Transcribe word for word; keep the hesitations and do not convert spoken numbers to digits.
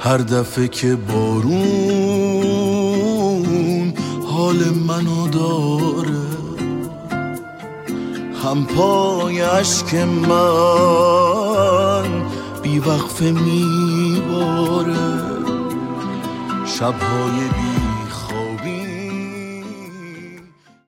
هر دفعه که بارون حال منو داره، هم پای اشک من بی وقفه میباره. شبهای بی